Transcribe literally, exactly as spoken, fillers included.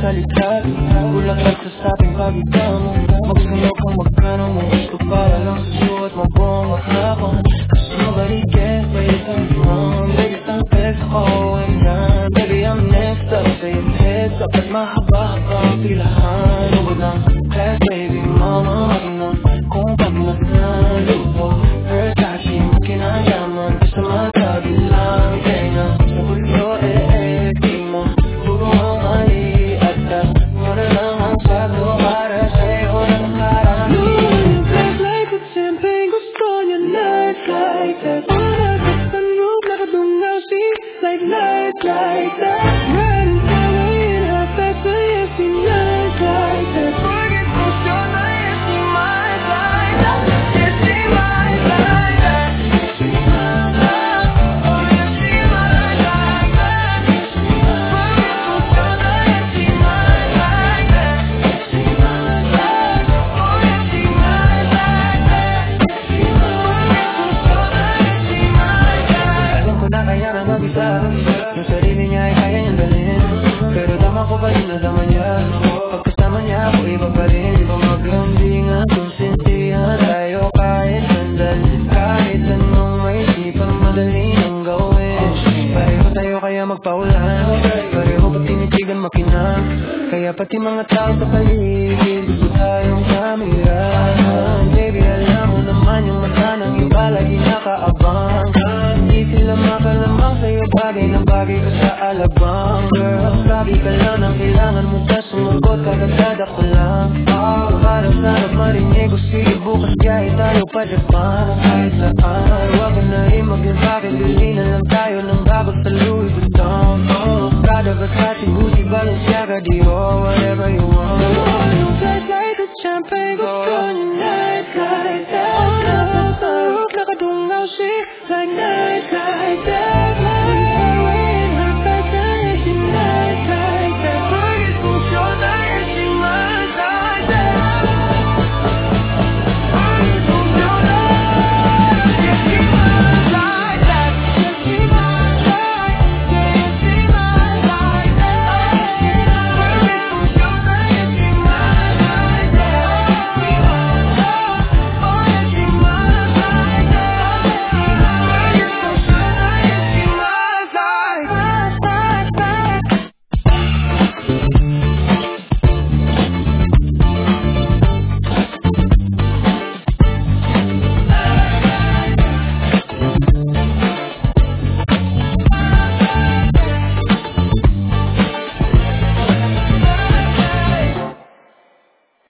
sa likha. Bulaklak sa sabing pag ikaw mo magsayaw kang magkano mo gusto para lang sa suot mo buong ako. Cause nobody cares where you come from. Baby, ang text ako and yan. Baby, I'm next up sa yung heads up at mahaba-haba ang pilahan. Lugod ng class, baby, mama, magna kung pag nagnalubo. First time, kinagaman sa matabi lang tenga. Sa bulyo, eh, eh, di mo puro ang mali at tas mo na lang ang sago para sa'yo na nakaraan. Noon, flash like a champagne, gusto niya nights like that. Para sa noob, nakadungaw si like nights like that. Riding highway in her fast, but yeah, she nights like that. Forget for sure, but yeah, she might like that. Yeah, she might like that. She might like, oh yeah, she might like that. Forget for sure, but yeah, she might like that. She might like, oh yeah, she might like that. She might, forget for sure, but yeah, she might like. Alam ko na kaya na mag-isa, yung sarili niya ay kaya niyang dalhin. Pero tama ko pa rin nasama niya. Pagkasama niya ako iba pa rin. Pamaglambingan, konsintihan tayo kahit sandali. Kahit anong may isipang madali nang gawin. Pareho tayo kaya magpaulan. Pareho pag tinitigan makinang. Kaya pati mga tao sa paligid gusto tayong kamirahan. Baby, alam mo naman yung mata ng iba lagi nakaabang. Hindi sila makalamang sa'yo, bagay na bagay ka sa alabang. Girl, sabi ka lang ang kailangan mo tas sumagot kagad ako lang. Oh, para sana marinig ko sige bukas kaya tayo pa Japan. Kahit saan, huwag ka na rin mag-impake. Bili na lang tayo ng bagos sa Louis Vuitton. Oh, Prada, Versace, Gucci, Balenciaga, Dior, whatever you want. Noon, flash like a champagne, gusto niya nights like that. Para sa noob, nakadungaw si like nights